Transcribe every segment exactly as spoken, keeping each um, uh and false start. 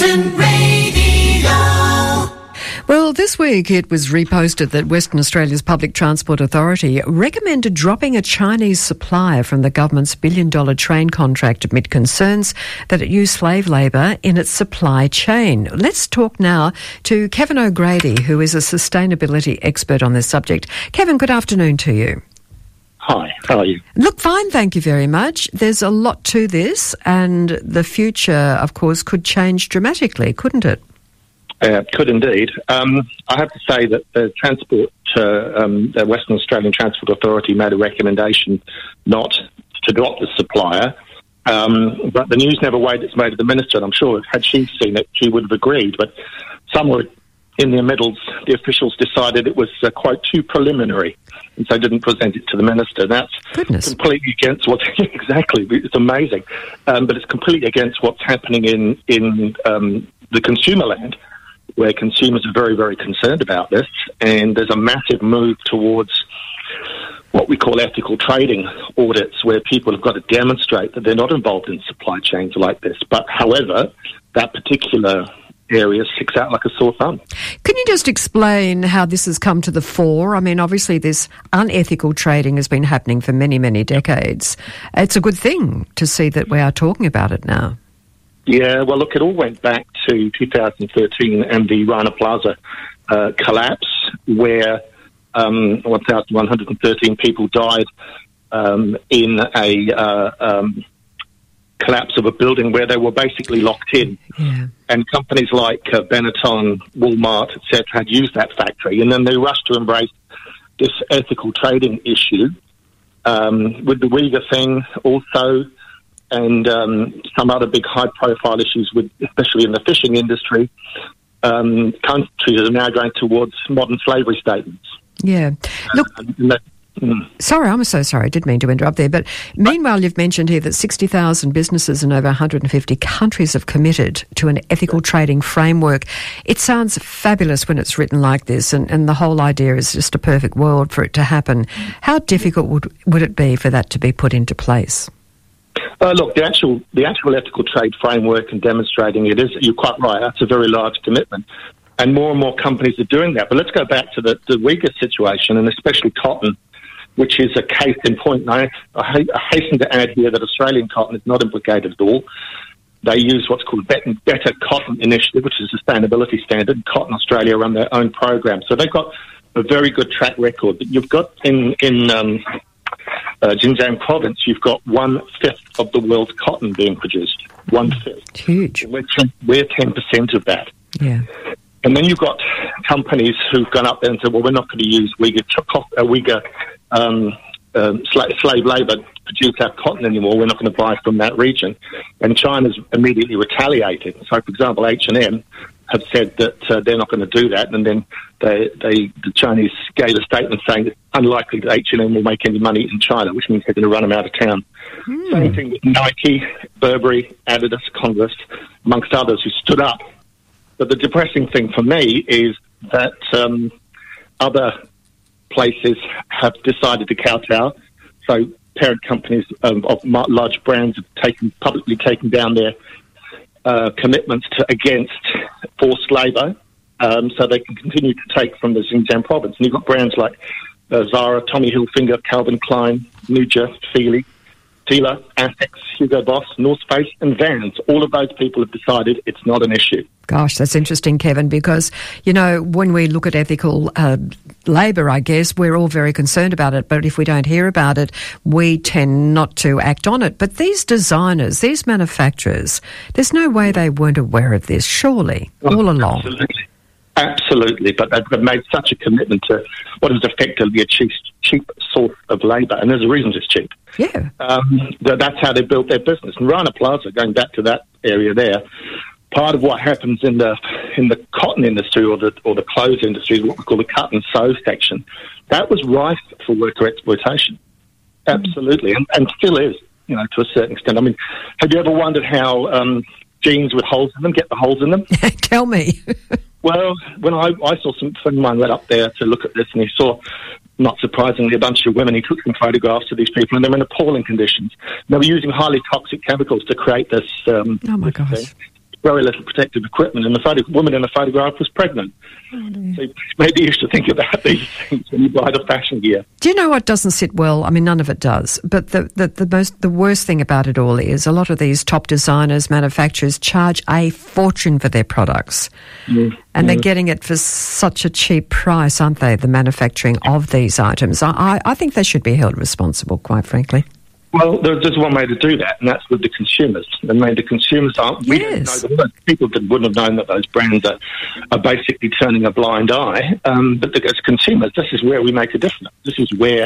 Western Radio. Well, this week it was reposted that Western Australia's Public Transport Authority recommended dropping a Chinese supplier from the government's billion-dollar train contract amid concerns that it used slave labour in its supply chain. Let's talk now to Kevin O'Grady, who is a sustainability expert on this subject. Kevin, good afternoon to you. Hi, how are you? Look, fine, thank you very much. There's a lot to this, and the future, of course, could change dramatically, couldn't it? Uh, could indeed. Um, I have to say that the Transport, uh, um, the Western Australian Transport Authority made a recommendation not to drop the supplier, um, but the news never weighed its way to the Minister, and I'm sure had she seen it, she would have agreed. But somewhere in their middles, the officials decided it was, uh, quite too preliminary, and so didn't present it to the Minister. That's Goodness. completely against what's... exactly, it's amazing. Um, but it's completely against what's happening in, in um, the consumer land, where consumers are very, very concerned about this, and there's a massive move towards what we call ethical trading audits, where people have got to demonstrate that they're not involved in supply chains like this. But, however, that particular area sticks out like a sore thumb. Can you just explain how this has come to the fore? I mean, obviously this unethical trading has been happening for many, many decades. It's a good thing to see that we are talking about it now. Yeah, well, look, it all went back to two thousand thirteen and the Rana Plaza uh, collapse, where um, one thousand one hundred thirteen people died um, in a uh, um, collapse of a building where they were basically locked in. Yeah. And companies like uh, Benetton, Walmart, et cetera, had used that factory, and then they rushed to embrace this ethical trading issue. Um, with the Uyghur thing also, and um, some other big high-profile issues, with, especially in the fishing industry, um, countries are now going towards modern slavery statements. Yeah. Look, uh, that, mm. sorry, I'm so sorry, I did mean to interrupt there, but meanwhile you've mentioned here that sixty thousand businesses in over one hundred fifty countries have committed to an ethical trading framework. It sounds fabulous when it's written like this, and, and the whole idea is just a perfect world for it to happen. How difficult would, would it be for that to be put into place? Uh, look, the actual the actual ethical trade framework and demonstrating it is, you're quite right, that's a very large commitment. And more and more companies are doing that. But let's go back to the, the Uyghur situation, and especially cotton, which is a case in point. And I, I, I hasten to add here that Australian cotton is not implicated at all. They use what's called Better, Better Cotton Initiative, which is a sustainability standard. Cotton Australia run their own program. So they've got a very good track record. But you've got in... in um, Uh, Xinjiang province, you've got one-fifth of the world's cotton being produced. One-fifth. It's huge. We're, we're ten percent of that. Yeah. And then you've got companies who've gone up there and said, well, we're not going to use Uyghur, uh, Uyghur um, um, slave, slave labour to produce our cotton anymore. We're not going to buy from that region. And China's immediately retaliated. So, for example, H and M have said that uh, they're not going to do that, and then they, they, the Chinese gave a statement saying it's unlikely that H and M will make any money in China, which means they're going to run them out of town. Mm. Same thing with Nike, Burberry, Adidas, Converse, amongst others, who stood up. But the depressing thing for me is that um, other places have decided to kowtow. So parent companies um, of large brands have taken, publicly taken down their uh, commitments to against forced labour, um, so they can continue to take from the Xinjiang province. And you've got brands like uh, Zara, Tommy Hilfiger, Calvin Klein, Nuja, Fila, Tila, Asics, Hugo Boss, North Face and Vans. All of those people have decided it's not an issue. Gosh, that's interesting, Kevin, because, you know, when we look at ethical uh, labour, I guess, we're all very concerned about it, but if we don't hear about it, we tend not to act on it. But these designers, these manufacturers, there's no way they weren't aware of this, surely, well, all along. Absolutely. Absolutely, but they've made such a commitment to what is effectively a cheap, cheap source of labour, and there's a reason it's cheap. Yeah. Um, that's how they built their business. And Rana Plaza, going back to that area there, part of what happens in the in the cotton industry or the or the clothes industry is what we call the cut and sew section. That was rife for worker exploitation. Absolutely, and, and still is, you know, to a certain extent. I mean, have you ever wondered how um, jeans with holes in them get the holes in them? Tell me. Well, when I, I saw some friend of mine went up there to look at this, and he saw, not surprisingly, a bunch of women. He took some photographs of these people, and they were in appalling conditions. They were using highly toxic chemicals to create this. Um, oh my this gosh! thing. very little protective equipment, and the photo- woman in the photograph was pregnant. Oh, so maybe you should think about these things when you buy the fashion gear. Do you know what doesn't sit well? I mean, none of it does. But the, the, the most the worst thing about it all is a lot of these top designers, manufacturers charge a fortune for their products. Mm. And mm. they're getting it for such a cheap price, aren't they, the manufacturing of these items? I, I think they should be held responsible, quite frankly. Well, there's one way to do that, and that's with the consumers. And when the consumers aren't, we yes. don't know that people that wouldn't have known that those brands are, are basically turning a blind eye. Um, but the, as consumers, this is where we make a difference. This is where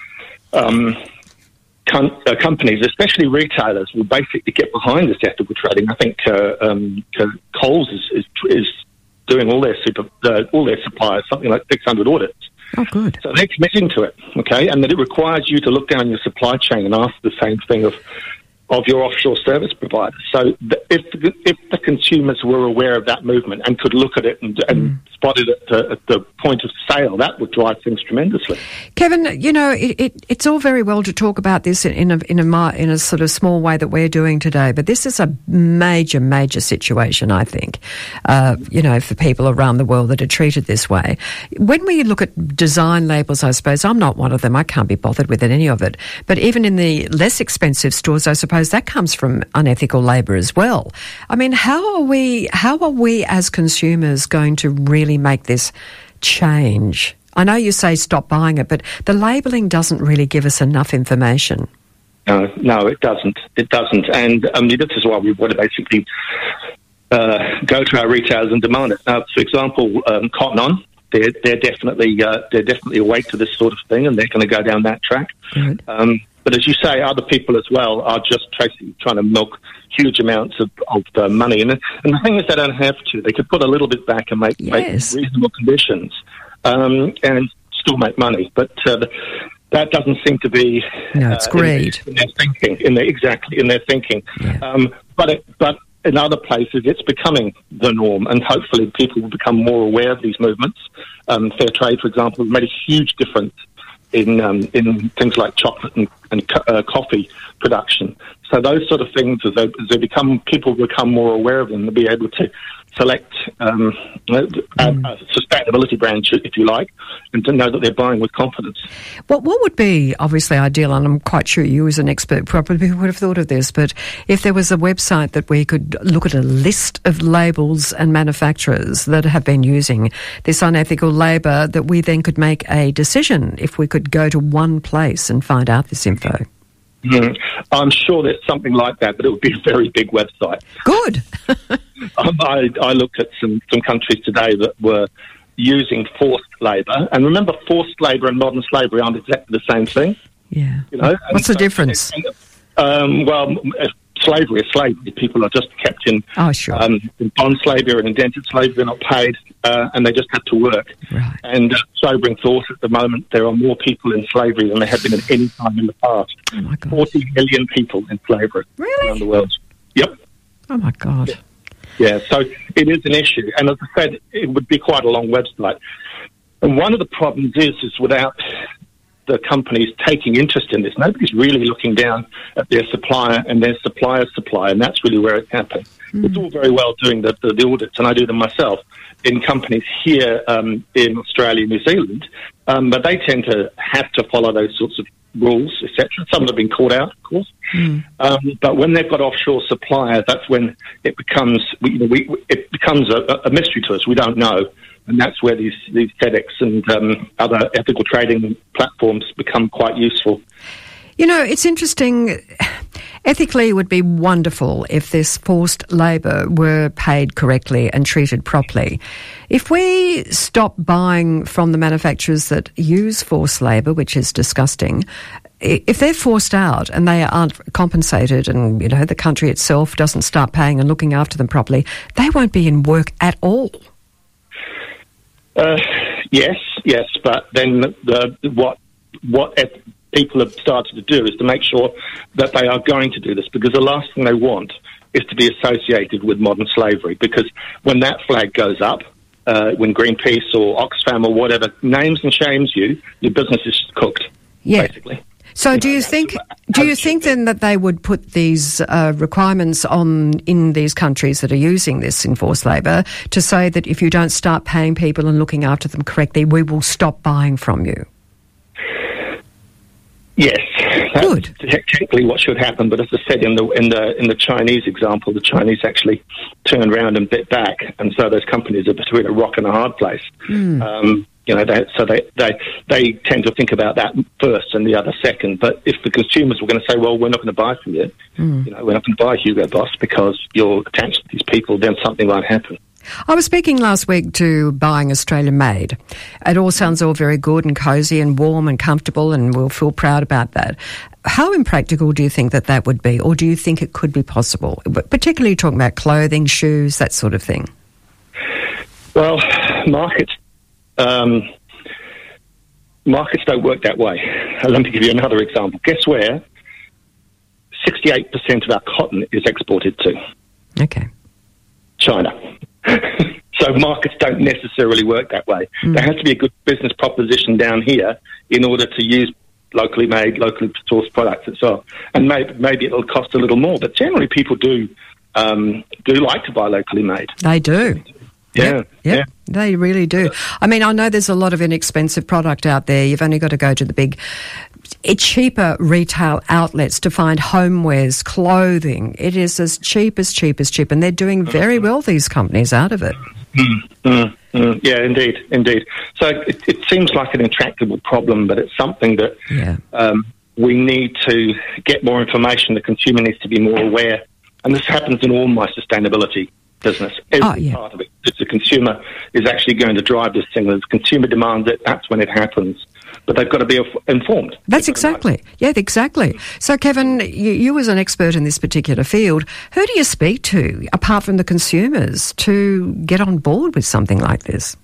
um, com- uh, companies, especially retailers, will basically get behind this ethical trading. I think uh, um, Coles is, is is doing all their super uh, all their suppliers something like six hundred audits. Oh, good. So they're committing to it, okay, and that it requires you to look down your supply chain and ask the same thing of of your offshore service providers. So the, if the, if the consumers were aware of that movement and could look at it and, and mm. spot it at the, at the point of sale, that would drive things tremendously. Kevin, you know, it, it, it's all very well to talk about this in a, in a in a sort of small way that we're doing today, but this is a major, major situation, I think, uh, you know, for people around the world that are treated this way. When we look at design labels, I suppose, I'm not one of them. I can't be bothered with any of it. But even in the less expensive stores, I suppose that comes from unethical labour as well. I mean, how are we, how are we as consumers going to really make this change? I know you say stop buying it, but the labelling doesn't really give us enough information. No, no, it doesn't. It doesn't. And I mean, this is why we want to basically uh, go to our retailers and demand it. Now, for example, um, Cotton On, they're, they're definitely uh, they're definitely awake to this sort of thing, and they're going to go down that track. Um, but as you say, other people as well are just basically trying to milk huge amounts of, of uh, money. And, and the thing is, they don't have to. They could put a little bit back and make, yes. make reasonable conditions um, and still make money. But uh, that doesn't seem to be no, it's uh, greed in, in their thinking. In their, exactly in their thinking. Yeah. Um, but it, but in other places, it's becoming the norm, and hopefully, people will become more aware of these movements. Um, Fair trade, for example, has made a huge difference in um, in things like chocolate and, and co- uh, coffee production. So those sort of things, as they, as they become, people become more aware of them, they'll be able to select um, a, mm. a sustainability brand, if you like, and to know that they're buying with confidence. Well, what would be obviously ideal, and I'm quite sure you as an expert probably would have thought of this, but if there was a website that we could look at a list of labels and manufacturers that have been using this unethical labour, that we then could make a decision if we could go to one place and find out this info. Mm. I'm sure there's something like that, but it would be a very big website. Good. um, I, I looked at some, some countries today that were using forced labour. And remember, forced labour and modern slavery aren't exactly the same thing. Yeah. You know? What's and the so, difference? And, um, well, slavery is slavery. People are just kept in, oh, sure. um, in bond slavery or in indentured slavery. They're not paid, uh, and they just have to work. Right. And uh, sobering thought, at the moment, there are more people in slavery than there have been at any time in the past. Oh, my God. forty million people in slavery really? around the world. Yep. Oh, my God. Yeah. Yeah, so it is an issue. And as I said, it would be quite a long website. And one of the problems is, is without the companies taking interest in this, nobody's really looking down at their supplier and their supplier's supplier, and that's really where it's happening. Mm. It's all very well doing the, the, the audits, and I do them myself, in companies here um, in Australia, New Zealand, um, but they tend to have to follow those sorts of rules, et cetera. Some have been caught out, of course. Mm. Um, but when they've got offshore suppliers, that's when it becomes we, we, it becomes a, a mystery to us. We don't know. And that's where these, these TEDx and um, other ethical trading platforms become quite useful. You know, it's interesting. Ethically, it would be wonderful if this forced labour were paid correctly and treated properly. If we stop buying from the manufacturers that use forced labour, which is disgusting, if they're forced out and they aren't compensated and, you know, the country itself doesn't start paying and looking after them properly, they won't be in work at all. Uh, yes, yes, but then the, the, what what et- people have started to do is to make sure that they are going to do this, because the last thing they want is to be associated with modern slavery, because when that flag goes up, uh, when Greenpeace or Oxfam or whatever names and shames you, your business is cooked, yeah. basically. So you do know, you think do you think then that they would put these uh, requirements on in these countries that are using this enforced labour to say that if you don't start paying people and looking after them correctly, we will stop buying from you? Yes, that's Good. technically what should happen. But as I said in the in the in the Chinese example, the Chinese actually turned around and bit back, and so those companies are between a rock and a hard place. Mm. Um, you know, they, so they, they they tend to think about that first and the other second. But if the consumers were going to say, "Well, we're not going to buy from you," mm. you know, we're not going to buy Hugo Boss because you're attached to these people, then something might happen. I was speaking last week to buying Australian made. It all sounds all very good and cosy and warm and comfortable, and we'll feel proud about that. How impractical do you think that that would be, or do you think it could be possible, particularly talking about clothing, shoes, that sort of thing? Well, markets um, markets don't work that way. Let me give you another example. Guess where sixty-eight percent of our cotton is exported to? Okay. China. So markets don't necessarily work that way. Mm. There has to be a good business proposition down here in order to use locally made, locally sourced products and so on. And maybe, maybe it'll cost a little more, but generally people do um, do like to buy locally made. They do. Yeah, yep, yep, yeah. They really do. I mean, I know there's a lot of inexpensive product out there. You've only got to go to the big, cheaper retail outlets to find homewares, clothing. It is as cheap as cheap as cheap, and they're doing very well, these companies, out of it. Mm, mm, mm. Yeah, indeed, indeed. So it, it seems like an intractable problem, but it's something that yeah. um, we need to get more information. The consumer needs to be more aware, and this happens in all my sustainability business. Every oh, yeah. part of it. If the consumer is actually going to drive this thing, if the consumer demands it, that's when it happens. But they've got to be informed. That's exactly. Yeah, exactly. So, Kevin, you, you as an expert in this particular field, who do you speak to, apart from the consumers, to get on board with something like this?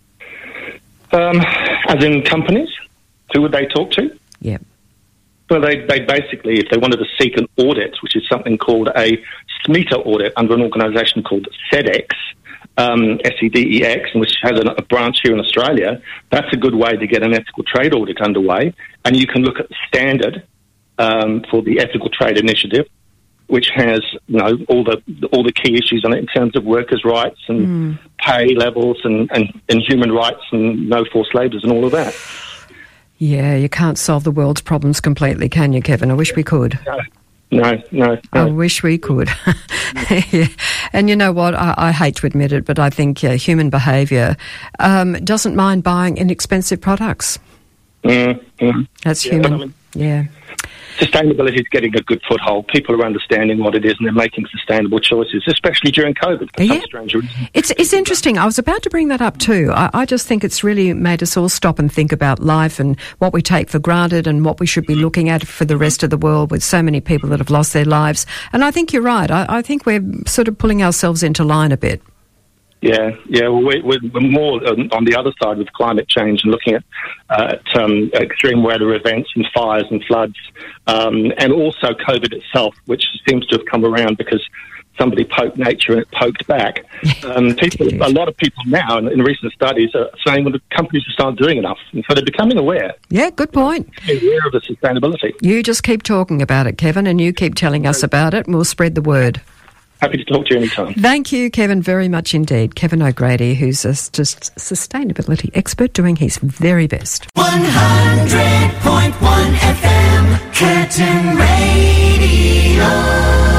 Um, as in companies? Who would they talk to? Yeah. Well, they, they basically, if they wanted to seek an audit, which is something called a SMETA audit under an organisation called SEDEX, um, S E D E X, which has a, a branch here in Australia, that's a good way to get an ethical trade audit underway. And you can look at the standard um, for the Ethical Trade Initiative, which has, you know, all the all the key issues on it in terms of workers' rights and mm. pay levels and, and, and human rights and no forced labours and all of that. Yeah, you can't solve the world's problems completely, can you, Kevin? I wish we could. No, no, no. no. I wish we could. Yeah. And you know what? I, I hate to admit it, but I think uh, human behaviour um, doesn't mind buying inexpensive products. Mm, mm. That's yeah, human. I mean, yeah. Sustainability is getting a good foothold. People are understanding what it is and they're making sustainable choices, especially during COVID. For yeah. some strange reason. It's, it's interesting. I was about to bring that up too. I, I just think it's really made us all stop and think about life and what we take for granted and what we should be looking at for the rest of the world with so many people that have lost their lives. And I think you're right. I, I think we're sort of pulling ourselves into line a bit. Yeah, yeah. Well, we, we're more on the other side with climate change and looking at, uh, at um, extreme weather events and fires and floods, um, and also COVID itself, which seems to have come around because somebody poked nature and it poked back. Um, people, a lot of people now, in, in recent studies, are saying well, the companies just aren't doing enough, and so they're becoming aware. Yeah, good point. Aware of the sustainability. You just keep talking about it, Kevin, and you keep telling us about it, and we'll spread the word. Happy to talk to you anytime. Thank you, Kevin, very much indeed. Kevin O'Grady, who's a just sustainability expert doing his very best. one hundred point one F M, Curtin Radio.